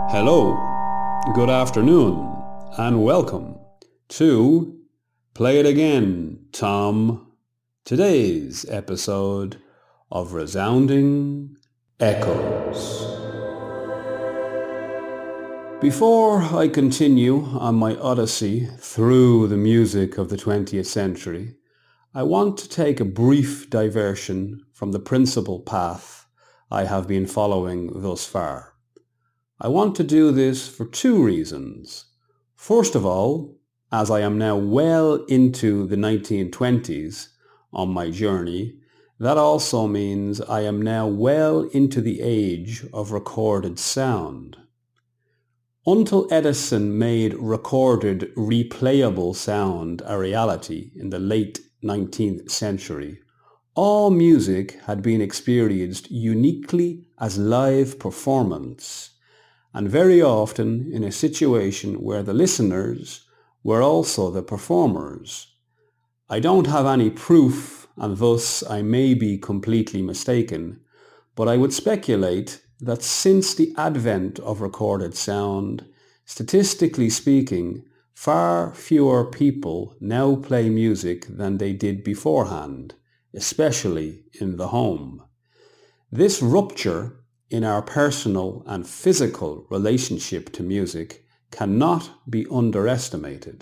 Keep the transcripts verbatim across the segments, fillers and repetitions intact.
Hello, good afternoon, and welcome to Play It Again, Tom. Today's episode of Resounding Echoes. Before I continue on my odyssey through the music of the twentieth century, I want to take a brief diversion from the principal path I have been following thus far. I want to do this for two reasons. First of all, as I am now well into the nineteen twenties on my journey, that also means I am now well into the age of recorded sound. Until Edison made recorded replayable sound a reality in the late nineteenth century, all music had been experienced uniquely as live performance, and very often in a situation where the listeners were also the performers. I don't have any proof, and thus I may be completely mistaken, but I would speculate that since the advent of recorded sound, statistically speaking, far fewer people now play music than they did beforehand, especially in the home. This rupture in our personal and physical relationship to music cannot be underestimated.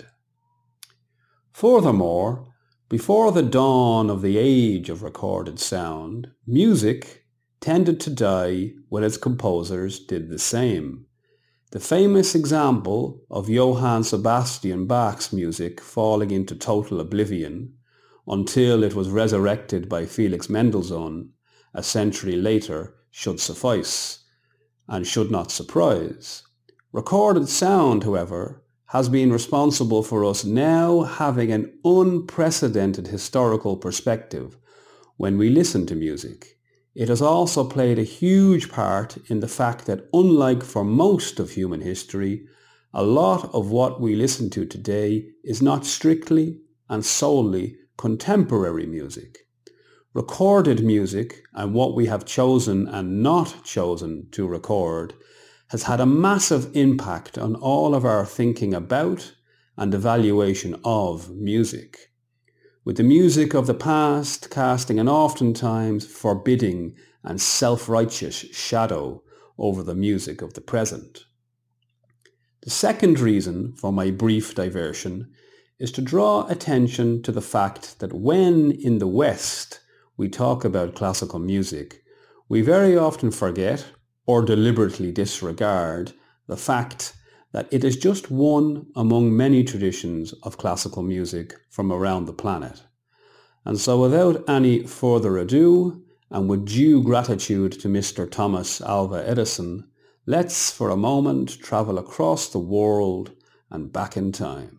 Furthermore, before the dawn of the age of recorded sound, music tended to die when its composers did the same. The famous example of Johann Sebastian Bach's music falling into total oblivion until it was resurrected by Felix Mendelssohn a century later should suffice, and should not surprise. Recorded sound, however, has been responsible for us now having an unprecedented historical perspective when we listen to music. It has also played a huge part in the fact that, unlike for most of human history, a lot of what we listen to today is not strictly and solely contemporary music. Recorded music, and what we have chosen and not chosen to record, has had a massive impact on all of our thinking about and evaluation of music, with the music of the past casting an oftentimes forbidding and self-righteous shadow over the music of the present. The second reason for my brief diversion is to draw attention to the fact that when in the West we talk about classical music, we very often forget or deliberately disregard the fact that it is just one among many traditions of classical music from around the planet. And so without any further ado, and with due gratitude to Mister Thomas Alva Edison, let's for a moment travel across the world and back in time.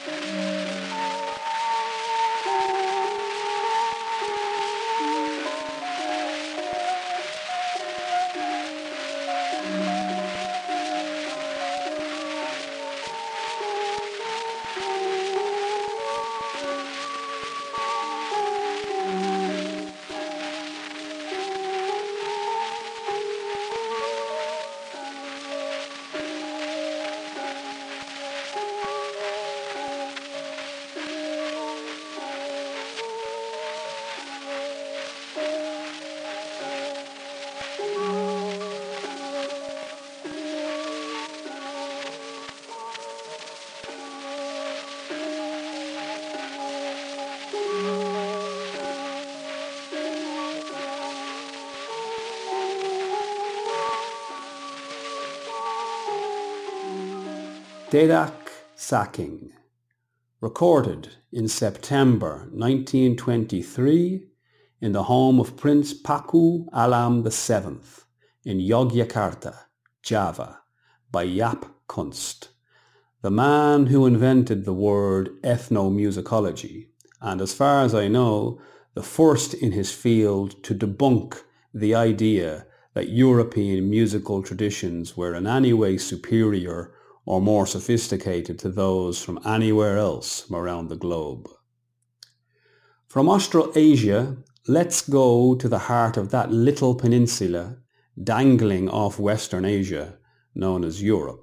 Dedak Sacking, recorded in September nineteen twenty-three in the home of Prince Paku Alam the seventh in Yogyakarta, Java, by Jaap Kunst, the man who invented the word ethnomusicology, and as far as I know, the first in his field to debunk the idea that European musical traditions were in any way superior or more sophisticated to those from anywhere else around the globe. From Australasia, let's go to the heart of that little peninsula dangling off Western Asia known as Europe.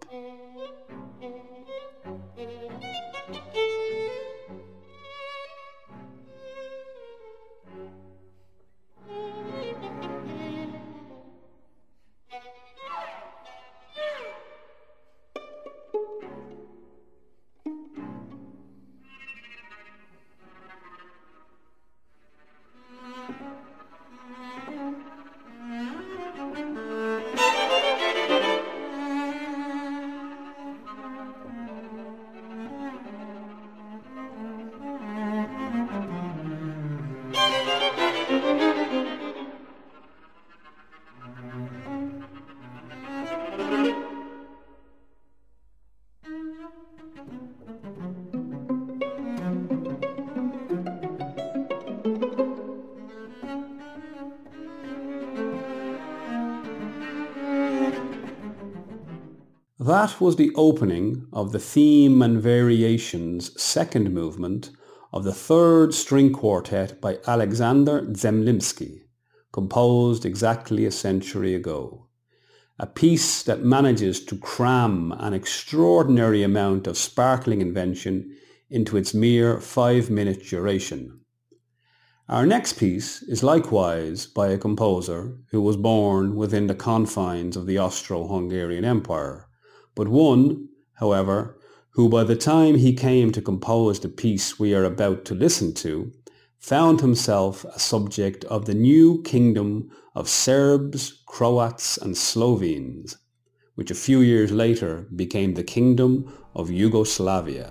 That was the opening of the Theme and Variations second movement of the third string quartet by Alexander Zemlinsky, composed exactly a century ago. A piece that manages to cram an extraordinary amount of sparkling invention into its mere five-minute duration. Our next piece is likewise by a composer who was born within the confines of the Austro-Hungarian Empire, but one, however, who by the time he came to compose the piece we are about to listen to, found himself a subject of the new kingdom of Serbs, Croats and Slovenes, which a few years later became the Kingdom of Yugoslavia.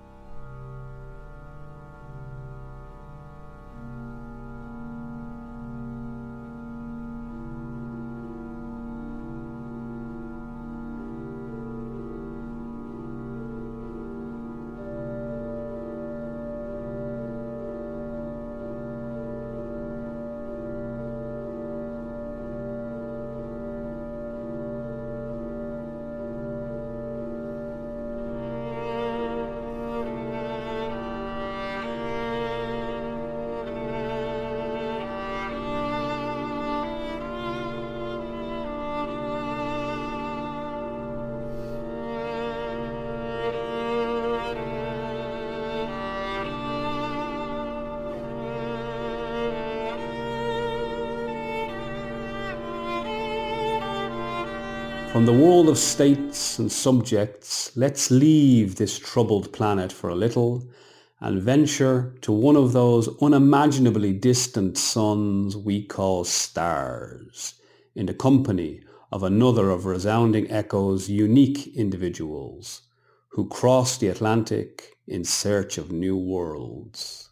From the world of states and subjects, let's leave this troubled planet for a little and venture to one of those unimaginably distant suns we call stars, in the company of another of Resounding Echo's unique individuals who cross the Atlantic in search of new worlds.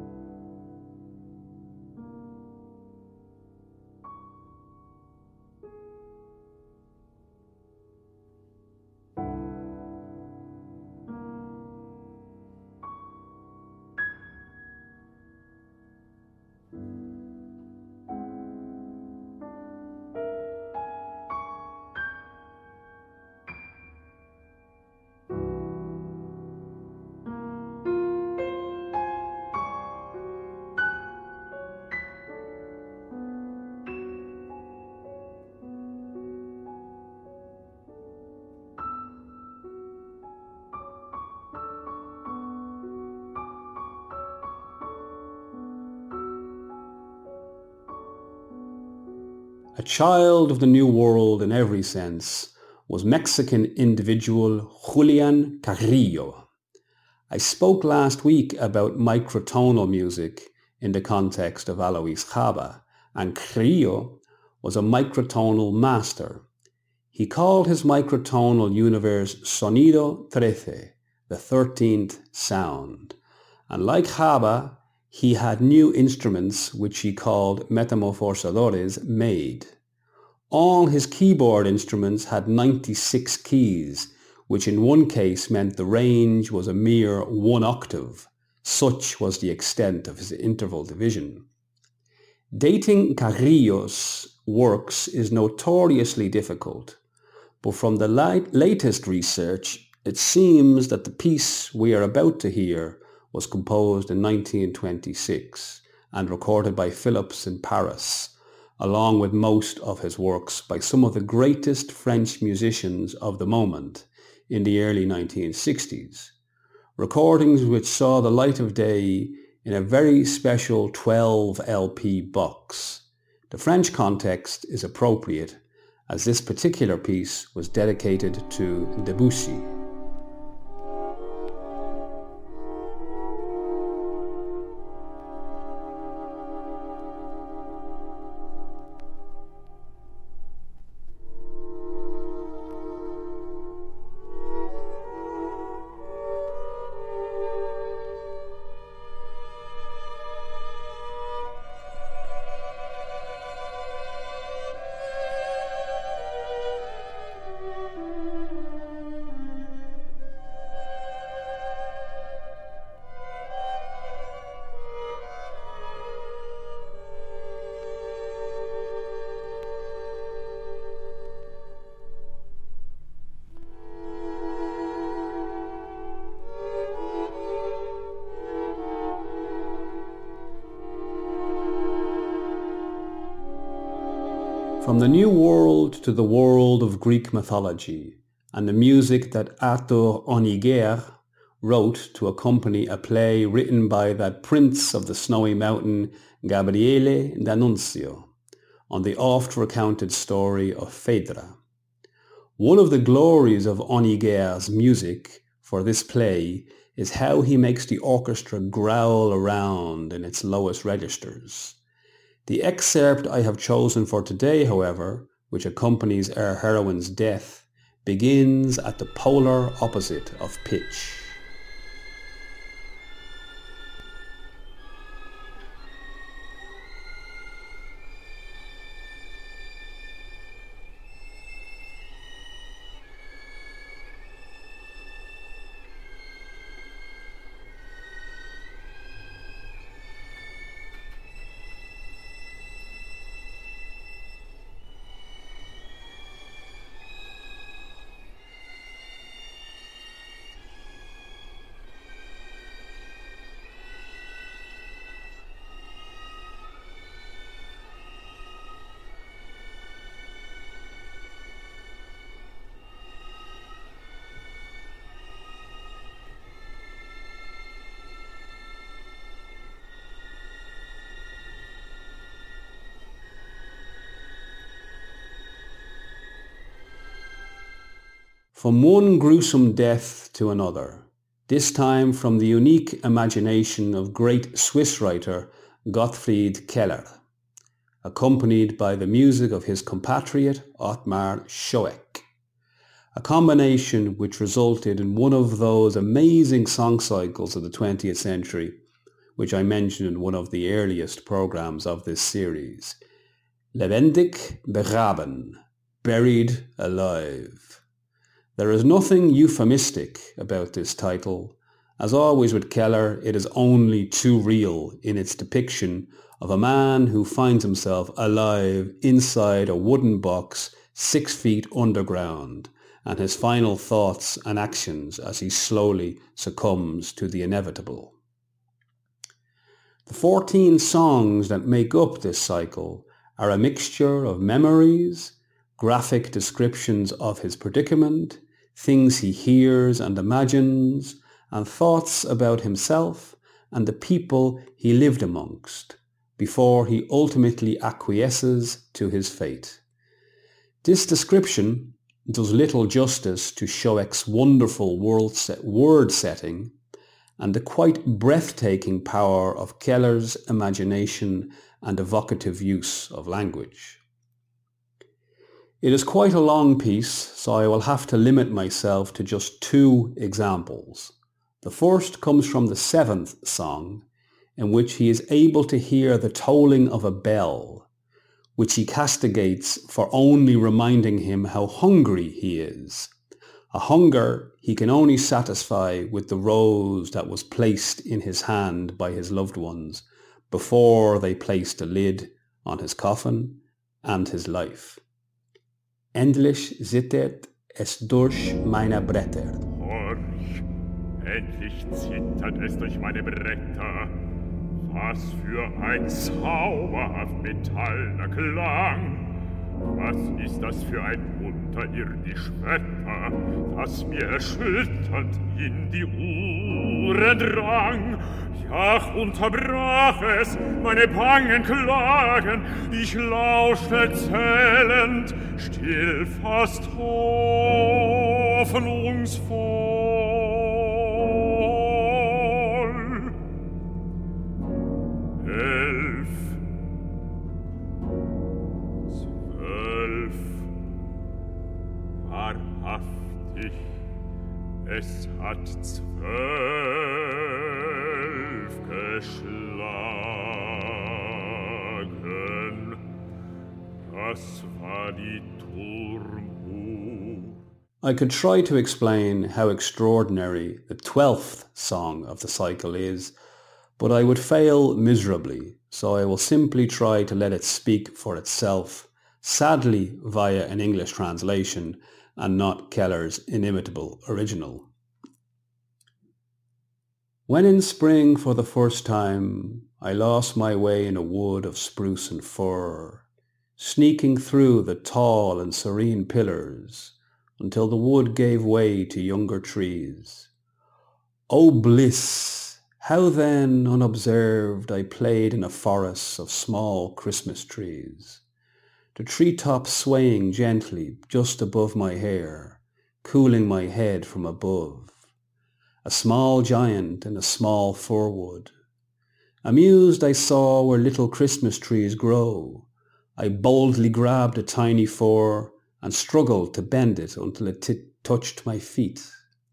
A child of the New World in every sense was Mexican individual Julian Carrillo. I spoke last week about microtonal music in the context of Alois Chaba, and Carrillo was a microtonal master. He called his microtonal universe Sonido Trece, the thirteenth sound, and like Chaba, he had new instruments which he called metamorfosadores made. All his keyboard instruments had ninety-six keys, which in one case meant the range was a mere one octave. Such was the extent of his interval division. Dating Carrillo's works is notoriously difficult, but from the light, latest research, it seems that the piece we are about to hear was composed in nineteen twenty-six and recorded by Philips in Paris, along with most of his works by some of the greatest French musicians of the moment in the early nineteen sixties, recordings which saw the light of day in a very special twelve L P box. The French context is appropriate, as this particular piece was dedicated to Debussy. From the New World to the world of Greek mythology and the music that Arthur Honegger wrote to accompany a play written by that prince of the snowy mountain, Gabriele D'Annunzio, on the oft-recounted story of Phaedra. One of the glories of Honegger's music for this play is how he makes the orchestra growl around in its lowest registers. The excerpt I have chosen for today, however, which accompanies our heroine's death, begins at the polar opposite of pitch. From one gruesome death to another, this time from the unique imagination of great Swiss writer Gottfried Keller, accompanied by the music of his compatriot Ottmar Schoeck, a combination which resulted in one of those amazing song cycles of the twentieth century, which I mentioned in one of the earliest programs of this series, Lebendig begraben, buried alive. There is nothing euphemistic about this title. As always with Keller, it is only too real in its depiction of a man who finds himself alive inside a wooden box six feet underground, and his final thoughts and actions as he slowly succumbs to the inevitable. The fourteen songs that make up this cycle are a mixture of memories, graphic descriptions of his predicament, things he hears and imagines, and thoughts about himself and the people he lived amongst, before he ultimately acquiesces to his fate. This description does little justice to Schoeck's wonderful world set, word setting and the quite breathtaking power of Keller's imagination and evocative use of language. It is quite a long piece, so I will have to limit myself to just two examples. The first comes from the seventh song, in which he is able to hear the tolling of a bell, which he castigates for only reminding him how hungry he is, a hunger he can only satisfy with the rose that was placed in his hand by his loved ones before they placed a lid on his coffin and his life. Endlich zittert es durch meine Bretter. Horch, endlich zittert es durch meine Bretter. Was für ein zauberhaft metallener Klang! Was ist das für ein unterirdisch Wetter, das mir erschütternd in die Ohren drang? Ja, unterbrach es meine bangen Klagen, ich lauschte zählend, still, fast hoffnungsvoll. Elf, zwölf, wahrhaftig, es hat zwölf geschlagen. Das war die Turmuhr. I could try to explain how extraordinary the twelfth song of the cycle is, but I would fail miserably, so I will simply try to let it speak for itself, sadly via an English translation and not Keller's inimitable original. When in spring for the first time I lost my way in a wood of spruce and fir, sneaking through the tall and serene pillars until the wood gave way to younger trees. O bliss! How then, unobserved, I played in a forest of small Christmas trees, the treetops swaying gently just above my hair, cooling my head from above. A small giant in a small fir wood. Amused I saw where little Christmas trees grow. I boldly grabbed a tiny fir and struggled to bend it until it t- touched my feet.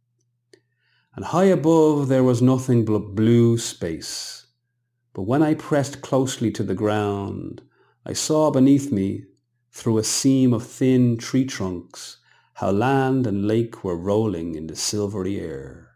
And high above there was nothing but blue space. But when I pressed closely to the ground, I saw beneath me, through a seam of thin tree trunks, how land and lake were rolling in the silvery air.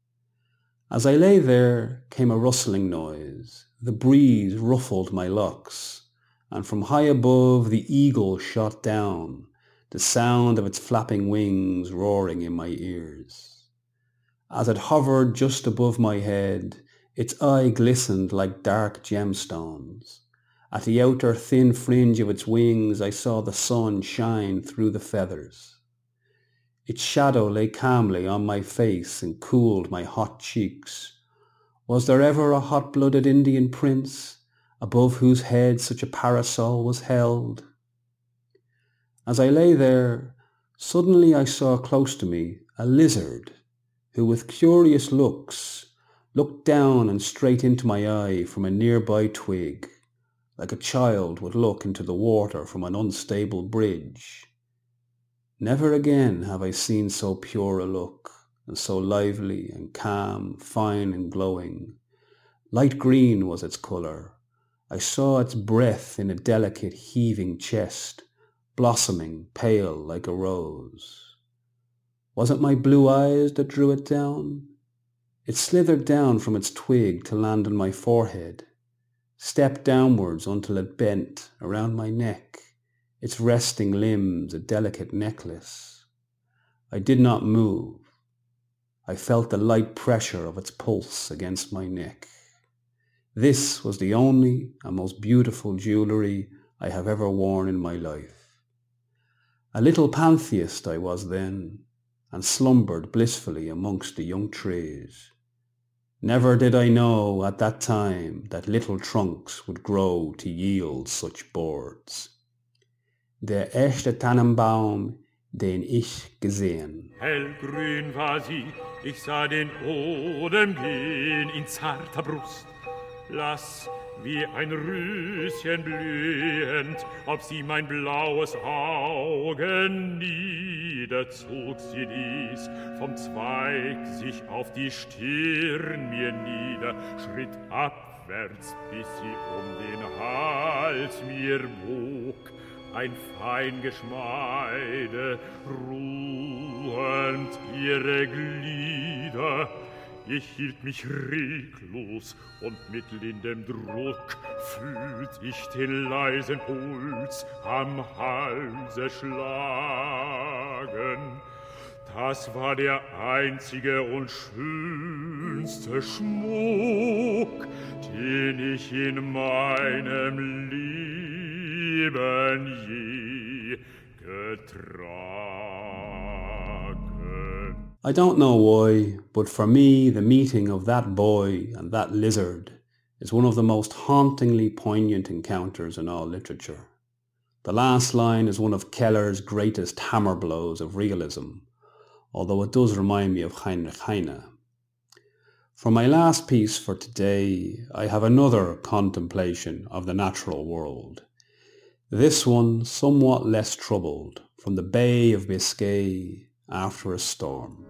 As I lay there came a rustling noise. The breeze ruffled my locks, and from high above the eagle shot down, the sound of its flapping wings roaring in my ears. As it hovered just above my head, its eye glistened like dark gemstones. At the outer thin fringe of its wings I saw the sun shine through the feathers. Its shadow lay calmly on my face and cooled my hot cheeks. Was there ever a hot-blooded Indian prince, above whose head such a parasol was held? As I lay there, suddenly I saw close to me a lizard, who with curious looks looked down and straight into my eye from a nearby twig, like a child would look into the water from an unstable bridge. Never again have I seen so pure a look, and so lively and calm, fine and glowing. Light green was its colour. I saw its breath in a delicate heaving chest, blossoming pale like a rose. Was it my blue eyes that drew it down? It slithered down from its twig to land on my forehead, stepped downwards until it bent around my neck, its resting limbs a delicate necklace. I did not move. I felt the light pressure of its pulse against my neck. This was the only and most beautiful jewellery I have ever worn in my life. A little pantheist I was then, and slumbered blissfully amongst the young trees. Never did I know at that time that little trunks would grow to yield such boards. Der erste Tannenbaum, den ich gesehen. Hellgrün war sie, ich sah den Odem gehen in zarter Brust. Lass wie ein Röschen blühend, ob sie mein blaues Auge niederzog, sie ließ vom Zweig sich auf die Stirn mir nieder, schritt abwärts, bis sie um den Hals mir bog. Ein fein Geschmeide, ruhend ihre Glieder. Ich hielt mich reglos und mit lindem Druck fühlt ich den leisen Puls am Halse schlagen. Das war der einzige und schönste Schmuck, den ich in meinem Leben je getragen. I don't know why, but for me, the meeting of that boy and that lizard is one of the most hauntingly poignant encounters in all literature. The last line is one of Keller's greatest hammer blows of realism, although it does remind me of Heinrich Heine. For my last piece for today, I have another contemplation of the natural world. This one somewhat less troubled, from the Bay of Biscay after a storm.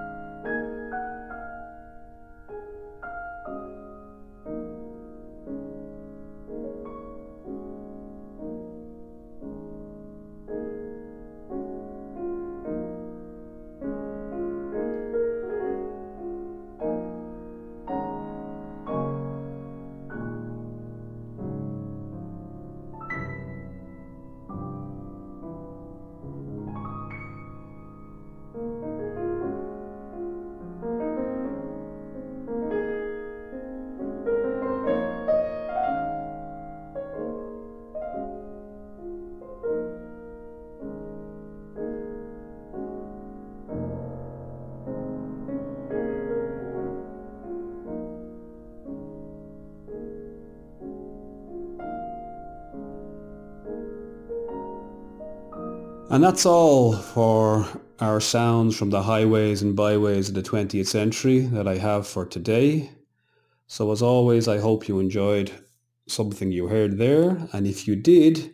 And that's all for our sounds from the highways and byways of the twentieth century that I have for today. So as always, I hope you enjoyed something you heard there. And if you did,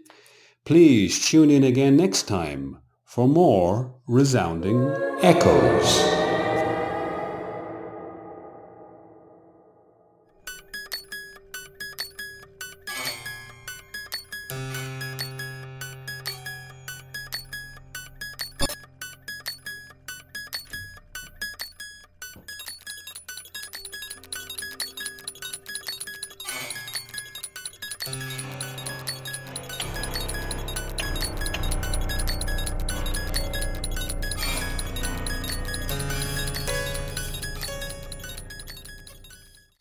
please tune in again next time for more resounding echoes.